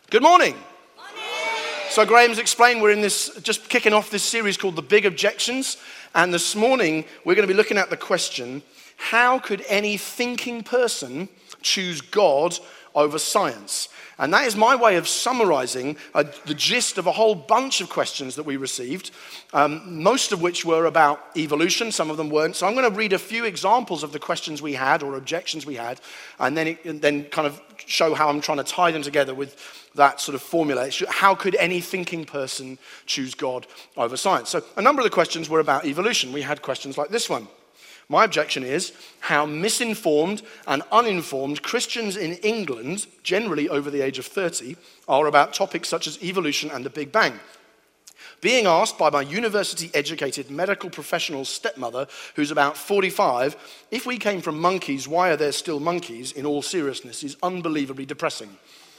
Good morning. So Graham's explained we're in this, just kicking off this series called The Big Objections. And this morning we're going to be looking at the question, how could any thinking person choose God over science? And that is my way of summarizing the gist of a whole bunch of questions that we received, most of which were about evolution, some of them weren't. So I'm going to read a few examples of the questions we had or objections we had, and then kind of show how I'm trying to tie them together with that sort of formula. How could any thinking person choose God over science? So a number of the questions were about evolution. We had questions like this one. My objection is how misinformed and uninformed Christians in England, generally over the age of 30, are about topics such as evolution and the Big Bang. Being asked by my university-educated medical professional stepmother, who's about 45, if we came from monkeys, why are there still monkeys, in all seriousness, is unbelievably depressing.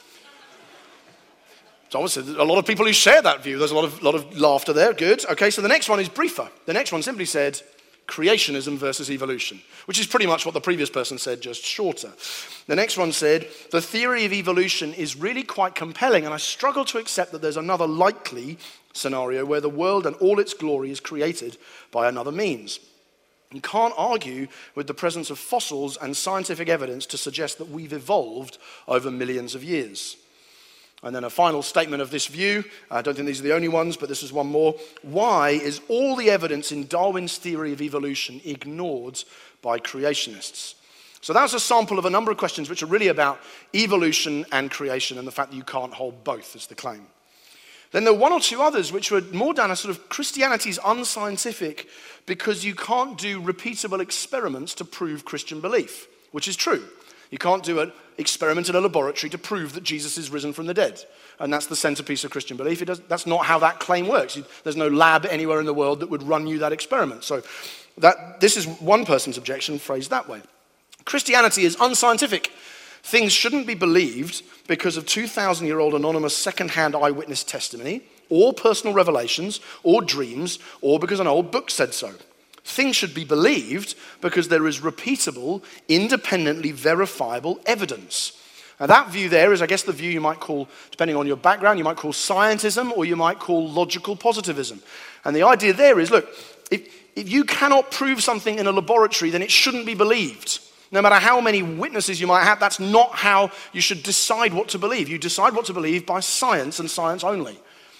So obviously, there's a lot of people who share that view. There's a lot of laughter there. Good. Okay, so the next one is briefer. The next one simply said, creationism versus evolution, which is pretty much what the previous person said, just shorter. The next one said, the theory of evolution is really quite compelling, and I struggle to accept that there's another likely scenario where the world and all its glory is created by another means. You can't argue with the presence of fossils and scientific evidence to suggest that we've evolved over millions of years. And then a final statement of this view, I don't think these are the only ones, but this is one more. Why is all the evidence in Darwin's theory of evolution ignored by creationists? So that's a sample of a number of questions which are really about evolution and creation and the fact that you can't hold both, is the claim. Then there were one or two others which were more down a sort of Christianity's unscientific because you can't do repeatable experiments to prove Christian belief, which is true. You can't do an experiment in a laboratory to prove that Jesus is risen from the dead. And that's the centerpiece of Christian belief. That's not how that claim works. There's no lab anywhere in the world that would run you that experiment. So this is one person's objection phrased that way. Christianity is unscientific. Things shouldn't be believed because of 2,000-year-old anonymous second-hand eyewitness testimony, or personal revelations, or dreams, or because an old book said so. Things should be believed because there is repeatable, independently verifiable evidence. Now that view there is, I guess, the view you might call, depending on your background, you might call scientism or you might call logical positivism. And the idea there is, look, if you cannot prove something in a laboratory, then it shouldn't be believed. No matter how many witnesses you might have, that's not how you should decide what to believe. You decide what to believe by science and science only.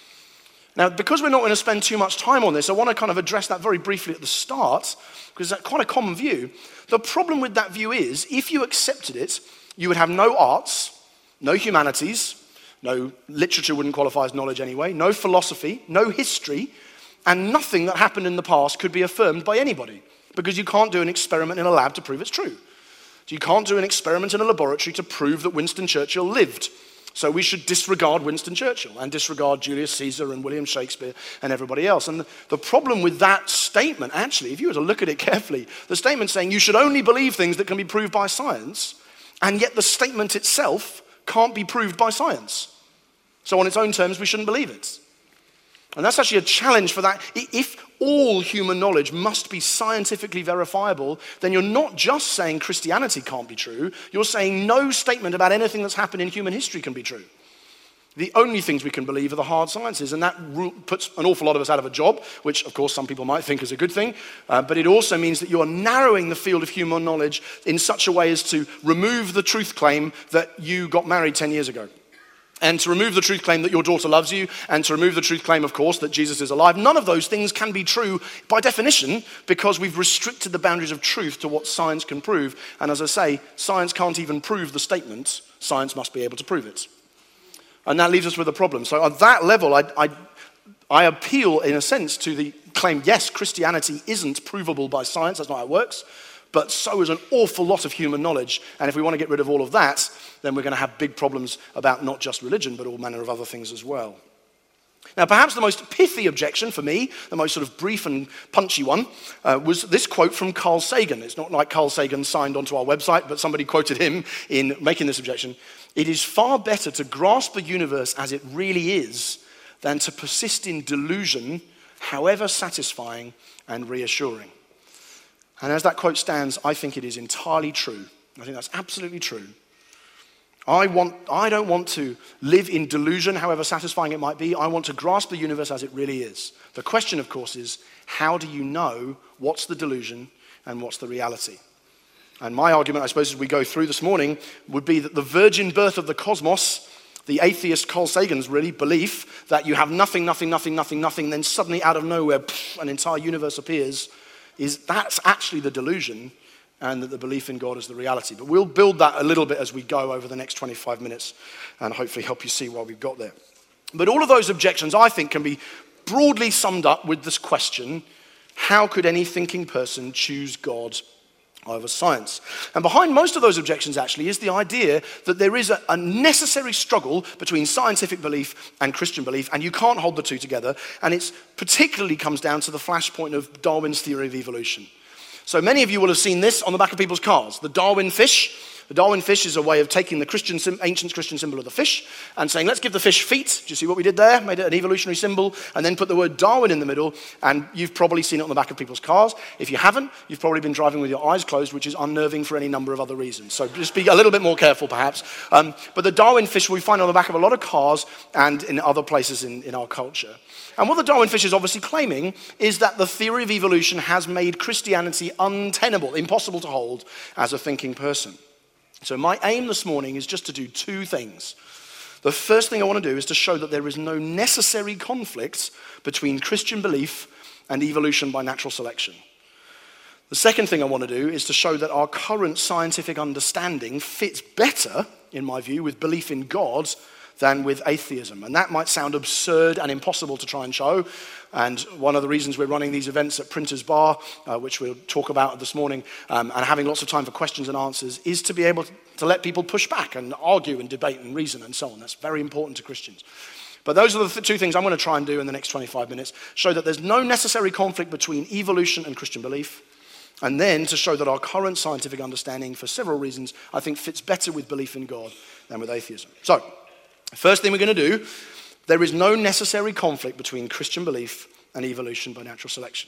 Now, because we're not going to spend too much time on this, I want to kind of address that very briefly at the start, because that's quite a common view. The problem with that view is, if you accepted it, you would have no arts, no humanities, no literature wouldn't qualify as knowledge anyway, no philosophy, no history, and nothing that happened in the past could be affirmed by anybody, because you can't do an experiment in a lab to prove it's true. So you can't do an experiment in a laboratory to prove that Winston Churchill lived. So we should disregard Winston Churchill and disregard Julius Caesar and William Shakespeare and everybody else. And the problem with that statement, actually, if you were to look at it carefully, the statement saying you should only believe things that can be proved by science, and yet the statement itself can't be proved by science. So on its own terms, we shouldn't believe it. And that's actually a challenge for that. If all human knowledge must be scientifically verifiable, then you're not just saying Christianity can't be true, you're saying no statement about anything that's happened in human history can be true. The only things we can believe are the hard sciences, and that puts an awful lot of us out of a job, which of course some people might think is a good thing, but it also means that you are narrowing the field of human knowledge in such a way as to remove the truth claim that you got married 10 years ago. And to remove the truth claim that your daughter loves you, and to remove the truth claim, of course, that Jesus is alive. None of those things can be true by definition because we've restricted the boundaries of truth to what science can prove. And as I say, science can't even prove the statement. Science must be able to prove it. And that leaves us with a problem. So at that level, I appeal, in a sense, to the claim, yes, Christianity isn't provable by science. That's not how it works. But so is an awful lot of human knowledge. And if we want to get rid of all of that, then we're going to have big problems about not just religion, but all manner of other things as well. Now, perhaps the most pithy objection for me, the most sort of brief and punchy one, was this quote from Carl Sagan. It's not like Carl Sagan signed onto our website, but somebody quoted him in making this objection. It is far better to grasp the universe as it really is than to persist in delusion, however satisfying and reassuring. And as that quote stands, I think it is entirely true. I think that's absolutely true. I don't want to live in delusion, however satisfying it might be. I want to grasp the universe as it really is. The question, of course, is how do you know what's the delusion and what's the reality? And my argument, I suppose, as we go through this morning, would be that the virgin birth of the cosmos, the atheist Carl Sagan's really belief that you have nothing, then suddenly out of nowhere, an entire universe appears, that's actually the delusion, and that the belief in God is the reality. But we'll build that a little bit as we go over the next 25 minutes and hopefully help you see why we've got there. But all of those objections, I think, can be broadly summed up with this question: how could any thinking person choose God over science? And behind most of those objections, actually, is the idea that there is a necessary struggle between scientific belief and Christian belief, and you can't hold the two together. And it particularly comes down to the flashpoint of Darwin's theory of evolution. So many of you will have seen this on the back of people's cars, the Darwin fish. The Darwin fish is a way of taking the ancient Christian symbol of the fish and saying, let's give the fish feet. Do you see what we did there? Made it an evolutionary symbol and then put the word Darwin in the middle, and you've probably seen it on the back of people's cars. If you haven't, you've probably been driving with your eyes closed, which is unnerving for any number of other reasons. So just be a little bit more careful, perhaps. But the Darwin fish we find on the back of a lot of cars and in other places in our culture. And what the Darwin fish is obviously claiming is that the theory of evolution has made Christianity untenable, impossible to hold as a thinking person. So my aim this morning is just to do two things. The first thing I want to do is to show that there is no necessary conflict between Christian belief and evolution by natural selection. The second thing I want to do is to show that our current scientific understanding fits better, in my view, with belief in God than with atheism. And that might sound absurd and impossible to try and show. And one of the reasons we're running these events at Printers Bar, which we'll talk about this morning, and having lots of time for questions and answers, is to be able to let people push back and argue and debate and reason and so on. That's very important to Christians. But those are the two things I'm going to try and do in the next 25 minutes. Show that there's no necessary conflict between evolution and Christian belief. And then to show that our current scientific understanding, for several reasons, I think fits better with belief in God than with atheism. So, first thing we're going to do, there is no necessary conflict between Christian belief and evolution by natural selection.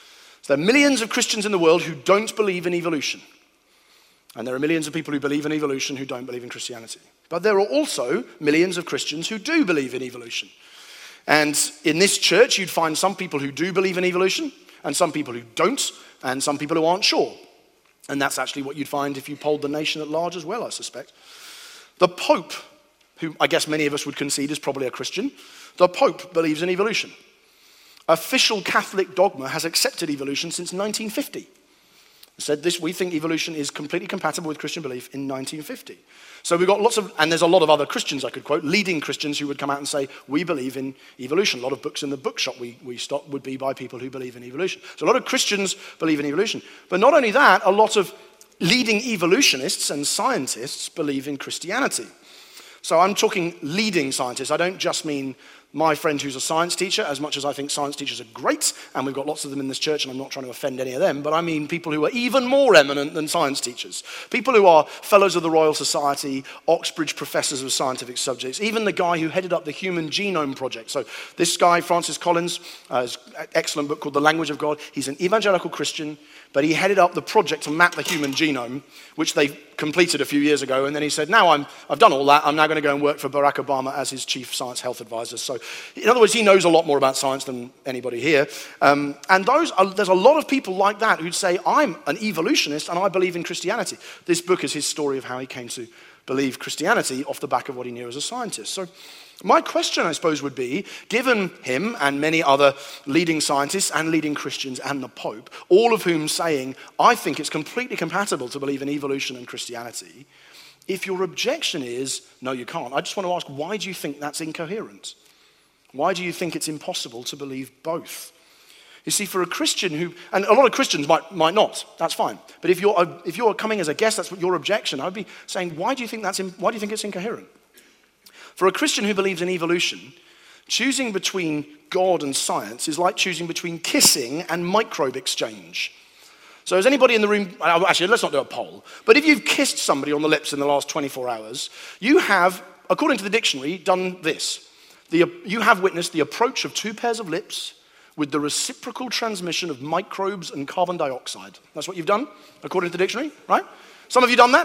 So there are millions of Christians in the world who don't believe in evolution. And there are millions of people who believe in evolution who don't believe in Christianity. But there are also millions of Christians who do believe in evolution. And in this church, you'd find some people who do believe in evolution, and some people who don't, and some people who aren't sure. And that's actually what you'd find if you polled the nation at large as well, I suspect. The Pope, who I guess many of us would concede is probably a Christian, the Pope believes in evolution. Official Catholic dogma has accepted evolution since 1950. It said this: we think evolution is completely compatible with Christian belief in 1950. So we've got lots of, and there's a lot of other Christians I could quote, leading Christians who would come out and say, we believe in evolution. A lot of books in the bookshop we stock would be by people who believe in evolution. So a lot of Christians believe in evolution. But not only that, a lot of leading evolutionists and scientists believe in Christianity. So I'm talking leading scientists. I don't just mean my friend who's a science teacher, as much as I think science teachers are great, and we've got lots of them in this church, and I'm not trying to offend any of them, but I mean people who are even more eminent than science teachers. People who are fellows of the Royal Society, Oxbridge professors of scientific subjects, even the guy who headed up the Human Genome Project. So this guy, Francis Collins, has an excellent book called The Language of God. He's an evangelical Christian, but he headed up the project to map the human genome, which they completed a few years ago, and then he said, now I've done all that, I'm now going to go and work for Barack Obama as his chief science health advisor. So in other words, he knows a lot more about science than anybody here. And there's a lot of people like that who'd say, I'm an evolutionist and I believe in Christianity. This book is his story of how he came to believe Christianity off the back of what he knew as a scientist. So my question, I suppose, would be, given him and many other leading scientists and leading Christians and the Pope, all of whom saying, I think it's completely compatible to believe in evolution and Christianity, if your objection is, no, you can't, I just want to ask, why do you think that's incoherent? Why do you think it's impossible to believe both? You see, for a Christian who, and a lot of Christians might not, that's fine. But if you're coming as a guest, that's what your objection, I would be saying, why do you think it's incoherent? For a Christian who believes in evolution, choosing between God and science is like choosing between kissing and microbe exchange. So is anybody in the room, actually let's not do a poll, but if you've kissed somebody on the lips in the last 24 hours, you have, according to the dictionary, done this. You have witnessed the approach of two pairs of lips with the reciprocal transmission of microbes and carbon dioxide. That's what you've done, according to the dictionary, right? Some of you done that?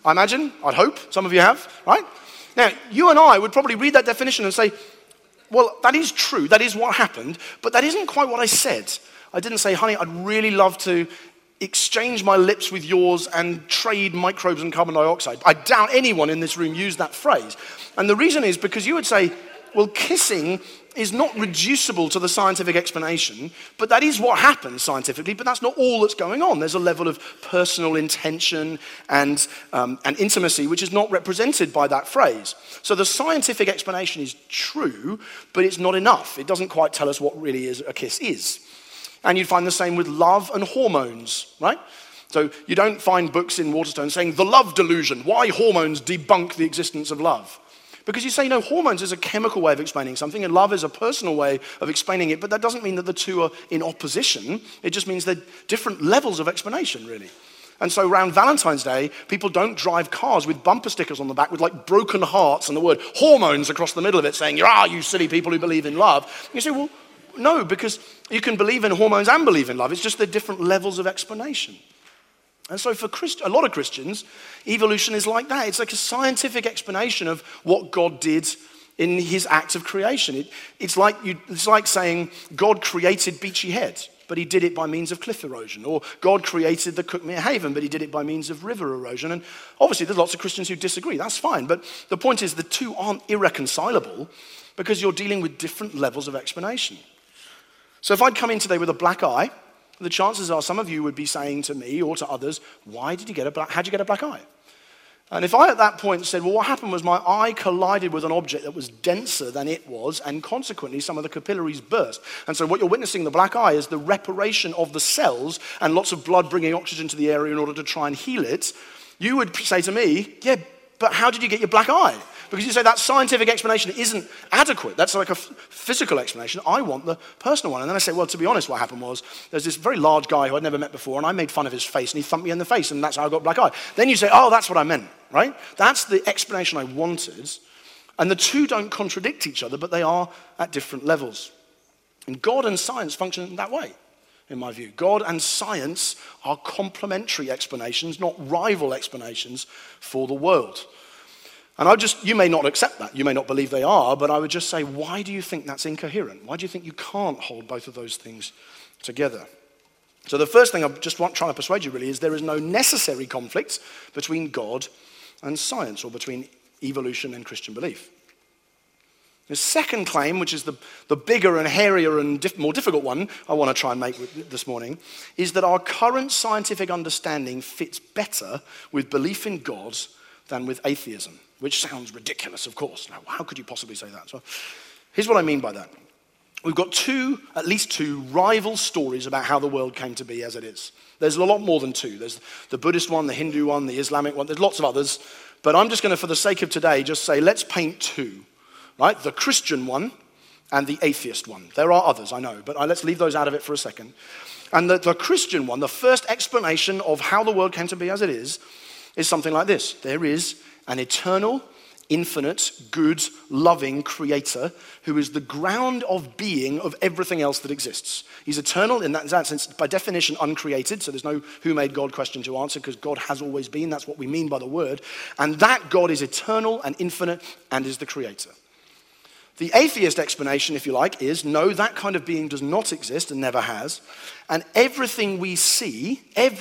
I imagine, I'd hope, some of you have, right? Now, you and I would probably read that definition and say, well, that is true, that is what happened, but that isn't quite what I said. I didn't say, honey, I'd really love to exchange my lips with yours and trade microbes and carbon dioxide. I doubt anyone in this room used that phrase. And the reason is because you would say, well, kissing is not reducible to the scientific explanation, but that is what happens scientifically, but that's not all that's going on. There's a level of personal intention and intimacy which is not represented by that phrase. So the scientific explanation is true, but it's not enough. It doesn't quite tell us what really is a kiss is. And you'd find the same with love and hormones, right? So you don't find books in Waterstone saying, the love delusion, why hormones debunk the existence of love. Because you say, no, hormones is a chemical way of explaining something, and love is a personal way of explaining it, but that doesn't mean that the two are in opposition. It just means they're different levels of explanation, really. And so around Valentine's Day, people don't drive cars with bumper stickers on the back with like broken hearts and the word hormones across the middle of it saying, you silly people who believe in love. And you say, well, no, because you can believe in hormones and believe in love. It's just they're different levels of explanation. And so for a lot of Christians, evolution is like that. It's like a scientific explanation of what God did in his act of creation. It's like saying God created Beachy Head, but he did it by means of cliff erosion. Or God created the Cuckmere Haven, but he did it by means of river erosion. And obviously there's lots of Christians who disagree. That's fine. But the point is the two aren't irreconcilable because you're dealing with different levels of explanation. So if I'd come in today with a black eye, the chances are some of you would be saying to me or to others, how'd you get a black eye? And if I at that point said, well, what happened was my eye collided with an object that was denser than it was, and consequently some of the capillaries burst. And so what you're witnessing in the black eye is the reparation of the cells and lots of blood bringing oxygen to the area in order to try and heal it. You would say to me, yeah, but how did you get your black eye? Because you say that scientific explanation isn't adequate. That's like a physical explanation. I want the personal one. And then I say, well, to be honest, what happened was there's this very large guy who I'd never met before, and I made fun of his face, and he thumped me in the face, and that's how I got black eye. Then you say, oh, that's what I meant, right? That's the explanation I wanted. And the two don't contradict each other, but they are at different levels. And God and science function that way, in my view. God and science are complementary explanations, not rival explanations for the world. And you may not accept that, you may not believe they are, but I would just say, why do you think that's incoherent? Why do you think you can't hold both of those things together? So the first thing I'm just trying to persuade you really is there is no necessary conflict between God and science, or between evolution and Christian belief. The second claim, which is the bigger and hairier and more difficult one I want to try and make this morning, is that our current scientific understanding fits better with belief in God than with atheism, which sounds ridiculous, of course. Now, how could you possibly say that? So, here's what I mean by that. We've got at least two rival stories about how the world came to be as it is. There's a lot more than two. There's the Buddhist one, the Hindu one, the Islamic one. There's lots of others. But I'm just going to, for the sake of today, just say, let's paint two, right? The Christian one and the atheist one. There are others, I know, but let's leave those out of it for a second. And the Christian one, the first explanation of how the world came to be as it is something like this. There is an eternal, infinite, good, loving creator who is the ground of being of everything else that exists. He's eternal in that sense, by definition uncreated, so there's no who made God question to answer because God has always been. That's what we mean by the word. And that God is eternal and infinite and is the creator. The atheist explanation, if you like, is no, that kind of being does not exist and never has. And everything we see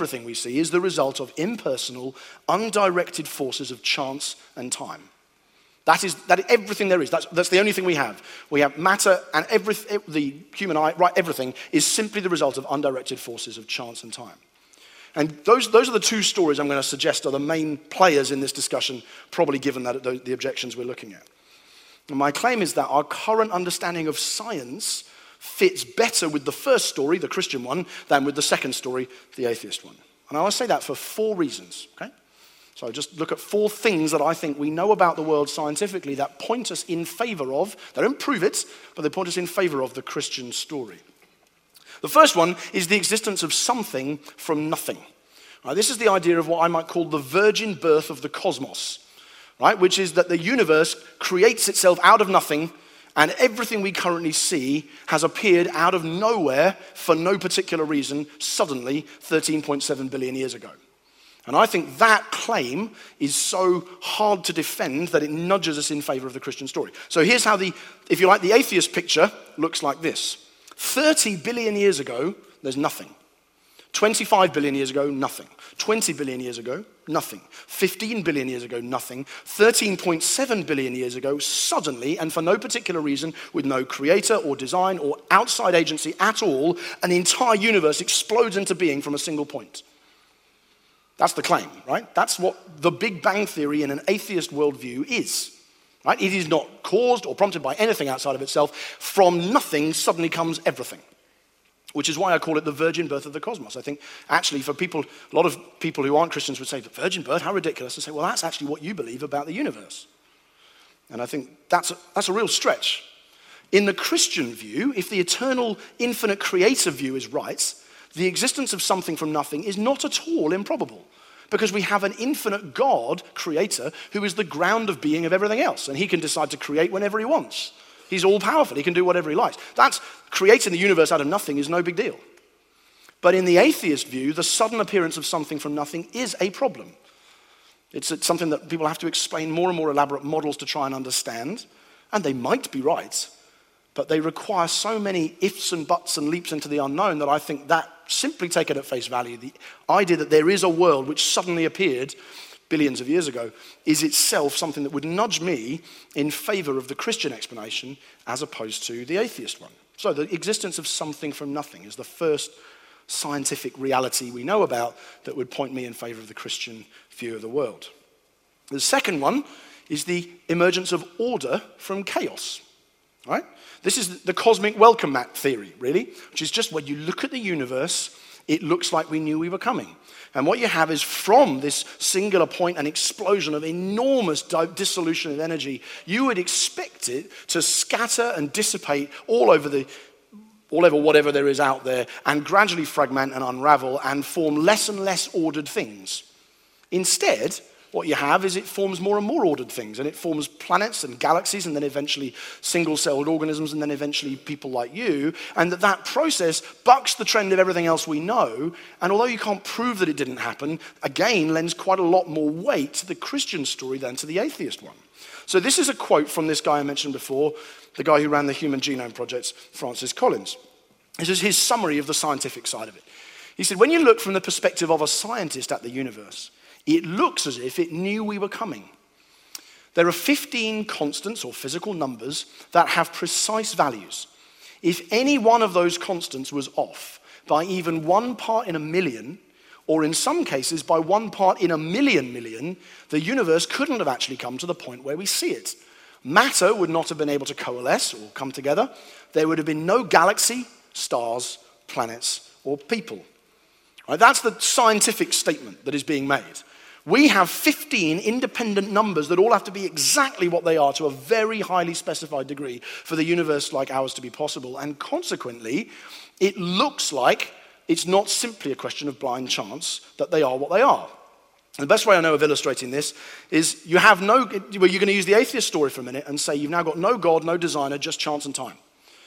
is the result of impersonal, undirected forces of chance and time. That is everything there is. That's the only thing we have. We have matter, and the human eye, right, everything is simply the result of undirected forces of chance and time. And those are the two stories I'm going to suggest are the main players in this discussion, probably given the objections we're looking at. And my claim is that our current understanding of science fits better with the first story, the Christian one, than with the second story, the atheist one. And I want to say that for 4 reasons, okay? So just look at 4 things that I think we know about the world scientifically that point us in favor of, they don't prove it, but they point us in favor of the Christian story. The first one is the existence of something from nothing. Right, this is the idea of what I might call the virgin birth of the cosmos. Right, which is that the universe creates itself out of nothing, and everything we currently see has appeared out of nowhere for no particular reason, suddenly 13.7 billion years ago. And I think that claim is so hard to defend that it nudges us in favor of the Christian story. So here's how if you like, the atheist picture looks like this. 30 billion years ago, there's nothing. 25 billion years ago, nothing. 20 billion years ago, nothing. 15 billion years ago, nothing. 13.7 billion years ago, suddenly, and for no particular reason, with no creator or design or outside agency at all, an entire universe explodes into being from a single point. That's the claim, right? That's what the Big Bang Theory in an atheist worldview is. Right? It is not caused or prompted by anything outside of itself. From nothing suddenly comes everything. Which is why I call it the virgin birth of the cosmos. I think actually for people, a lot of people who aren't Christians would say, virgin birth, how ridiculous. I say, well, that's actually what you believe about the universe. And I think that's a real stretch. In the Christian view, if the eternal, infinite creator view is right, the existence of something from nothing is not at all improbable. Because we have an infinite God, creator, who is the ground of being of everything else. And he can decide to create whenever he wants. He's all-powerful. He can do whatever he likes. That's creating the universe out of nothing is no big deal. But in the atheist view, the sudden appearance of something from nothing is a problem. It's something that people have to explain more and more elaborate models to try and understand. And they might be right, but they require so many ifs and buts and leaps into the unknown that I think that, simply taken at face value, the idea that there is a world which suddenly appeared billions of years ago is itself something that would nudge me in favor of the Christian explanation as opposed to the atheist one. So the existence of something from nothing is the first scientific reality we know about that would point me in favor of the Christian view of the world. The second one is the emergence of order from chaos. Right? This is the cosmic welcome mat theory, really, which is just when you look at the universe, it looks like we knew we were coming. And what you have is from this singular point, an explosion of enormous dissolution of energy, you would expect it to scatter and dissipate all over whatever there is out there and gradually fragment and unravel and form less and less ordered things. Instead, what you have is it forms more and more ordered things, and it forms planets and galaxies, and then eventually single-celled organisms, and then eventually people like you, and that process bucks the trend of everything else we know, and although you can't prove that it didn't happen, again, lends quite a lot more weight to the Christian story than to the atheist one. So this is a quote from this guy I mentioned before, the guy who ran the Human Genome Project, Francis Collins. This is his summary of the scientific side of it. He said, when you look from the perspective of a scientist at the universe, it looks as if it knew we were coming. There are 15 constants or physical numbers that have precise values. If any one of those constants was off by even 1 part in a million, or in some cases by 1 part in a million, the universe couldn't have actually come to the point where we see it. Matter would not have been able to coalesce or come together. There would have been no galaxy, stars, planets, or people. Right? That's the scientific statement that is being made. We have 15 independent numbers that all have to be exactly what they are to a very highly specified degree for the universe like ours to be possible. And consequently, it looks like it's not simply a question of blind chance that they are what they are. And the best way I know of illustrating this is you're going to use the atheist story for a minute and say you've now got no God, no designer, just chance and time.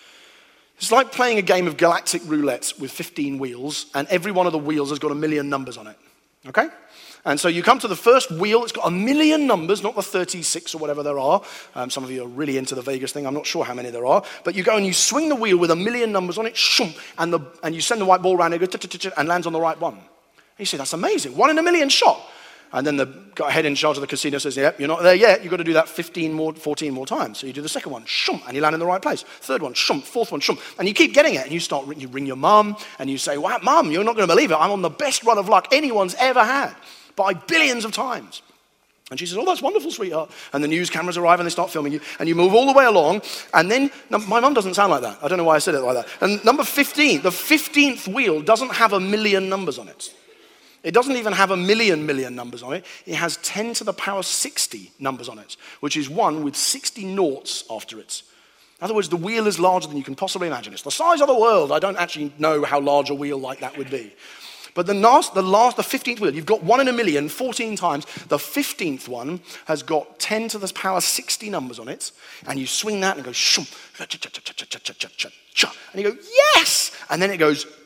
It's like playing a game of galactic roulette with 15 wheels, and every one of the wheels has got 1 million numbers on it. Okay? And so you come to the first wheel, it's got 1 million numbers, not the 36 or whatever there are. Some of you are really into the Vegas thing, I'm not sure how many there are. But you go and you swing the wheel with 1 million numbers on it, shoom, and you send the white ball around, it goes, and lands on the right one. And you say, that's amazing, 1 in a million shot. And then the guy head in charge of the casino says, yep, you're not there yet. You've got to do that 14 more times. So you do the second one, shum, and you land in the right place. Third one, shum, fourth one, shum. And you keep getting it. And you ring your mum, and you say, wow, Mum, you're not going to believe it. I'm on the best run of luck anyone's ever had by billions of times. And she says, oh, that's wonderful, sweetheart. And the news cameras arrive, and they start filming you. And you move all the way along. And then, my mum doesn't sound like that. I don't know why I said it like that. And number 15, the 15th wheel doesn't have 1 million numbers on it. It doesn't even have 1 million numbers on it. It has 10 to the power 60 numbers on it, which is 1 with 60 noughts after it. In other words, the wheel is larger than you can possibly imagine. It's the size of the world. I don't actually know how large a wheel like that would be. But the 15th wheel, you've got 1 in a million, 14 times. The 15th one has got 10 to the power 60 numbers on it. And you swing that and it goes, shum, cha, cha, cha, cha, cha, cha, cha, cha, cha. And you go, yes! And then it goes, cha.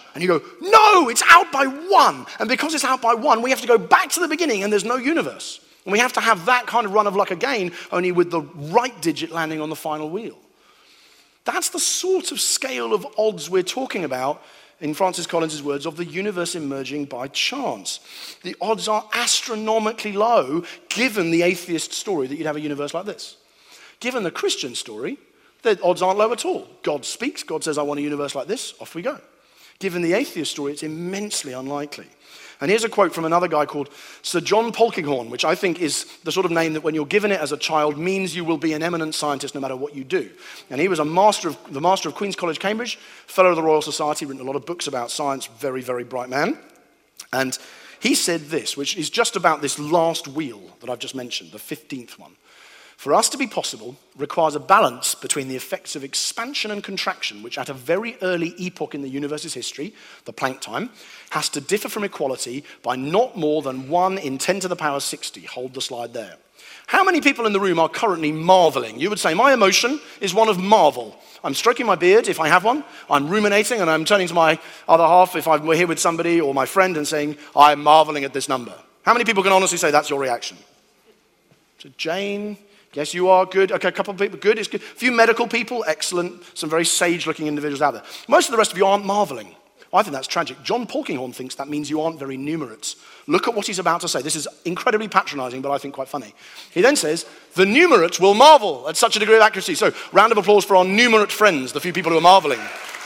And you go, no, it's out by 1. And because it's out by 1, we have to go back to the beginning and there's no universe. And we have to have that kind of run of luck again, only with the right digit landing on the final wheel. That's the sort of scale of odds we're talking about, in Francis Collins' words, of the universe emerging by chance. The odds are astronomically low, given the atheist story that you'd have a universe like this. Given the Christian story, the odds aren't low at all. God speaks, God says, I want a universe like this, off we go. Given the atheist story, it's immensely unlikely. And here's a quote from another guy called Sir John Polkinghorne, which I think is the sort of name that when you're given it as a child means you will be an eminent scientist no matter what you do. And he was the master of Queen's College, Cambridge, fellow of the Royal Society, written a lot of books about science, very, very bright man. And he said this, which is just about this last wheel that I've just mentioned, the 15th one. For us to be possible requires a balance between the effects of expansion and contraction, which at a very early epoch in the universe's history, the Planck time, has to differ from equality by not more than 1 in 10 to the power 60. Hold the slide there. How many people in the room are currently marveling? You would say, my emotion is one of marvel. I'm stroking my beard, if I have one. I'm ruminating, and I'm turning to my other half, if we're here with somebody or my friend, and saying, I'm marveling at this number. How many people can honestly say that's your reaction? So Jane... Yes, you are good. Okay, a couple of people, good. It's good. A few medical people, excellent. Some very sage-looking individuals out there. Most of the rest of you aren't marveling. I think that's tragic. John Polkinghorne thinks that means you aren't very numerate. Look at what he's about to say. This is incredibly patronizing, but I think quite funny. He then says, the numerate will marvel at such a degree of accuracy. So, round of applause for our numerate friends, the few people who are marveling.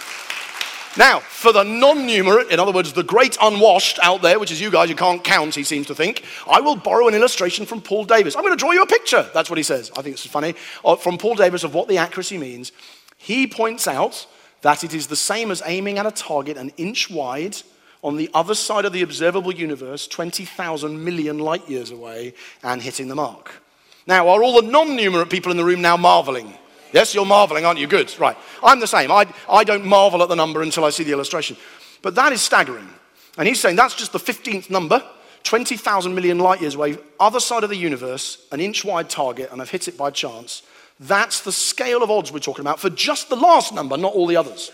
Now, for the non-numerate, in other words, the great unwashed out there, which is you guys, you can't count, he seems to think, I will borrow an illustration from Paul Davies. I'm going to draw you a picture. That's what he says. I think it's funny. From Paul Davies of what the accuracy means. He points out that it is the same as aiming at a target an inch wide on the other side of the observable universe, 20,000 million light years away, and hitting the mark. Now, are all the non-numerate people in the room now marveling? Yes, you're marveling, aren't you? Good, right. I'm the same. I don't marvel at the number until I see the illustration. But that is staggering. And he's saying that's just the 15th number, 20,000 million light years away, other side of the universe, an inch wide target, and I've hit it by chance. That's the scale of odds we're talking about for just the last number, not all the others.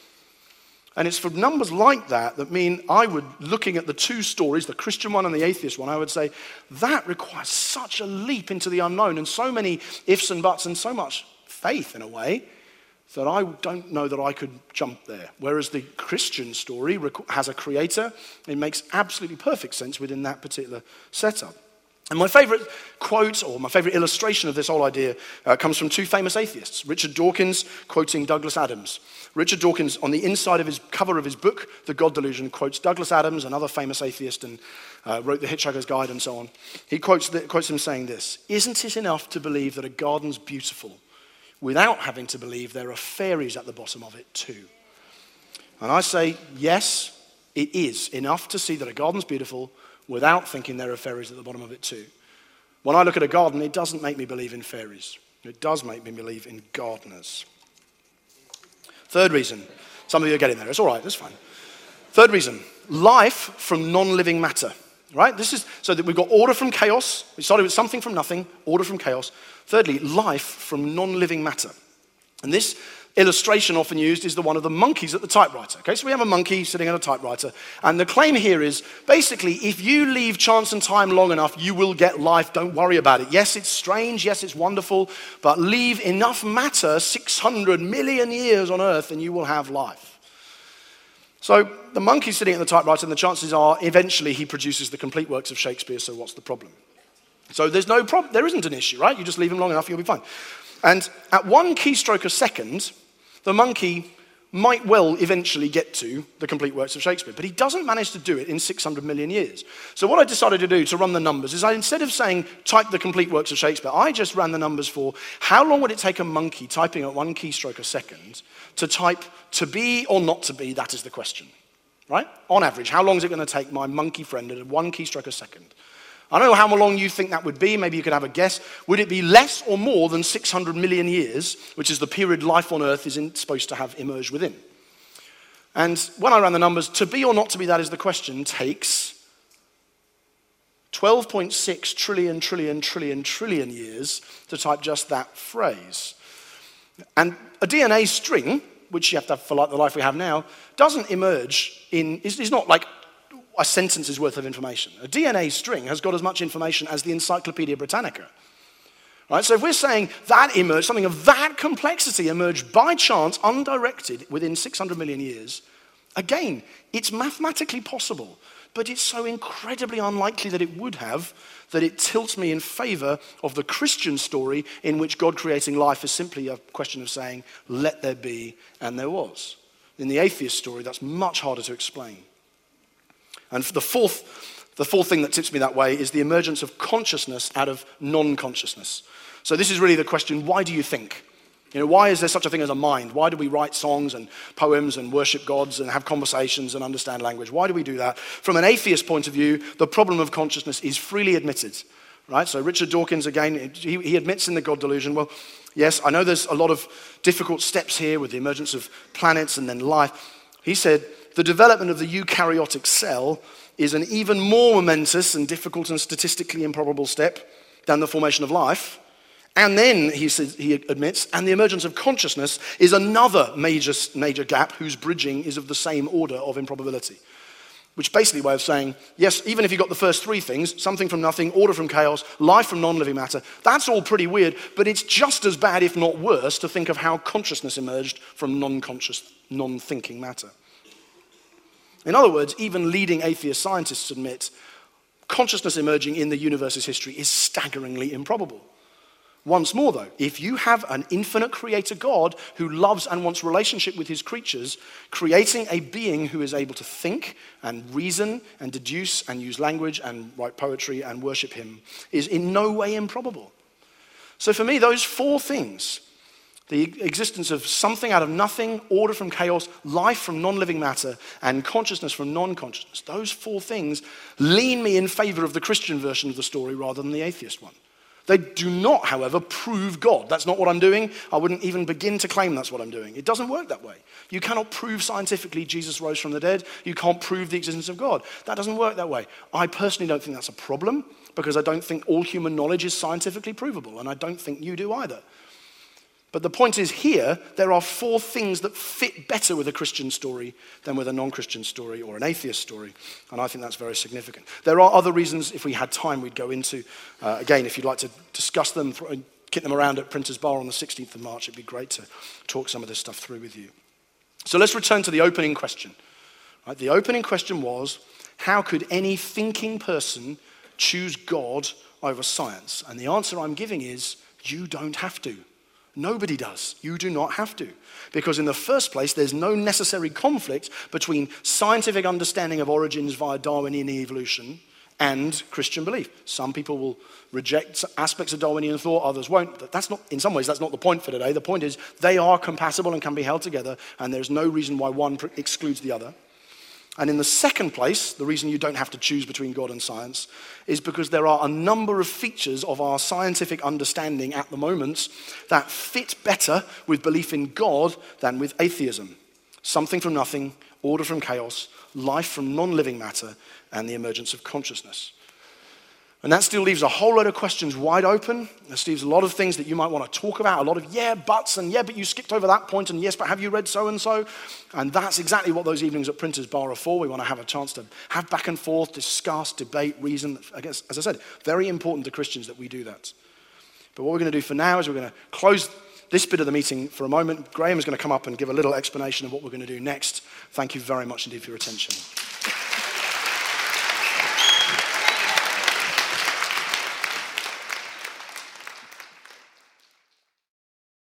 And it's for numbers like that that mean I would, looking at the two stories, the Christian one and the atheist one, I would say that requires such a leap into the unknown and so many ifs and buts and so much faith in a way that I don't know that I could jump there. Whereas the Christian story has a creator, it makes absolutely perfect sense within that particular setup. And my favorite quote, or my favorite illustration of this whole idea, comes from two famous atheists. Richard Dawkins quoting Douglas Adams. Richard Dawkins, on the inside of his cover of his book, The God Delusion, quotes Douglas Adams, another famous atheist, and wrote The Hitchhiker's Guide and so on. He quotes him saying this, "Isn't it enough to believe that a garden's beautiful without having to believe there are fairies at the bottom of it too?" And I say, yes, it is enough to see that a garden's beautiful without thinking there are fairies at the bottom of it too. When I look at a garden, it doesn't make me believe in fairies. It does make me believe in gardeners. Third reason, some of you are getting there. It's all right, it's fine. Third reason, life from non-living matter. Right? This is so that we've got order from chaos. We started with something from nothing, order from chaos. Thirdly, life from non-living matter. And this illustration often used is the one of the monkeys at the typewriter. Okay, so we have a monkey sitting at a typewriter. And the claim here is, basically, if you leave chance and time long enough, you will get life. Don't worry about it. Yes, it's strange. Yes, it's wonderful. But leave enough matter, 600 million years on Earth, and you will have life. So the monkey's sitting at the typewriter, and the chances are eventually he produces the complete works of Shakespeare, so what's the problem? So there's no problem. There isn't an issue, right? You just leave him long enough, you'll be fine. And at 1 keystroke a second, the monkey might well eventually get to the complete works of Shakespeare, but he doesn't manage to do it in 600 million years. So what I decided to do to run the numbers is instead of saying type the complete works of Shakespeare, I just ran the numbers for how long would it take a monkey typing at 1 keystroke a second to type to be or not to be, that is the question, right? On average, how long is it going to take my monkey friend at 1 keystroke a second? I don't know how long you think that would be. Maybe you could have a guess. Would it be less or more than 600 million years, which is the period life on Earth is supposed to have emerged within? And when I ran the numbers, to be or not to be, that is the question, takes 12.6 trillion years to type just that phrase. And a DNA string which you have to have for the life we have now, doesn't emerge is not like a sentence's worth of information. A DNA string has got as much information as the Encyclopedia Britannica. Right? So if we're saying that emerged, something of that complexity emerged by chance, undirected, within 600 million years, again, it's mathematically possible, but it's so incredibly unlikely that it would have that it tilts me in favor of the Christian story in which God creating life is simply a question of saying, let there be, and there was. In the atheist story, that's much harder to explain. And the fourth thing that tips me that way is the emergence of consciousness out of non-consciousness. So this is really the question, why do you think? Why is there such a thing as a mind? Why do we write songs and poems and worship gods and have conversations and understand language? Why do we do that? From an atheist point of view, the problem of consciousness is freely admitted. Right? So Richard Dawkins, again, he admits in The God Delusion, well, yes, I know there's a lot of difficult steps here with the emergence of planets and then life. He said, the development of the eukaryotic cell is an even more momentous and difficult and statistically improbable step than the formation of life. And then, he admits, and the emergence of consciousness is another major gap whose bridging is of the same order of improbability. Which basically way of saying, yes, even if you got the first three things, something from nothing, order from chaos, life from non-living matter, that's all pretty weird, but it's just as bad, if not worse, to think of how consciousness emerged from non-conscious, non-thinking matter. In other words, even leading atheist scientists admit consciousness emerging in the universe's history is staggeringly improbable. Once more, though, if you have an infinite creator God who loves and wants relationship with his creatures, creating a being who is able to think and reason and deduce and use language and write poetry and worship him is in no way improbable. So for me, those four things, the existence of something out of nothing, order from chaos, life from non-living matter, and consciousness from non-consciousness, those four things lean me in favor of the Christian version of the story rather than the atheist one. They do not, however, prove God. That's not what I'm doing. I wouldn't even begin to claim that's what I'm doing. It doesn't work that way. You cannot prove scientifically Jesus rose from the dead. You can't prove the existence of God. That doesn't work that way. I personally don't think that's a problem because I don't think all human knowledge is scientifically provable, and I don't think you do either. But the point is here, there are four things that fit better with a Christian story than with a non-Christian story or an atheist story. And I think that's very significant. There are other reasons, if we had time, we'd go into. Again, if you'd like to discuss them, kick them around at Printers Bar on the 16th of March, it'd be great to talk some of this stuff through with you. So let's return to the opening question. Right, the opening question was, how could any thinking person choose God over science? And the answer I'm giving is, you don't have to. Nobody does. You do not have to. Because in the first place, there's no necessary conflict between scientific understanding of origins via Darwinian evolution and Christian belief. Some people will reject aspects of Darwinian thought, others won't. But that's not, in some ways, that's not the point for today. The point is they are compatible and can be held together, and there's no reason why one excludes the other. And in the second place, the reason you don't have to choose between God and science is because there are a number of features of our scientific understanding at the moment that fit better with belief in God than with atheism. Something from nothing, order from chaos, life from non-living matter, and the emergence of consciousness. And that still leaves a whole lot of questions wide open. That leaves a lot of things that you might want to talk about, a lot of yeah, buts, and yeah, but you skipped over that point, and yes, but have you read so-and-so? And that's exactly what those evenings at Printers Bar are for. We want to have a chance to have back and forth, discuss, debate, reason. I guess, as I said, very important to Christians that we do that. But what we're going to do for now is we're going to close this bit of the meeting for a moment. Graham is going to come up and give a little explanation of what we're going to do next. Thank you very much indeed for your attention.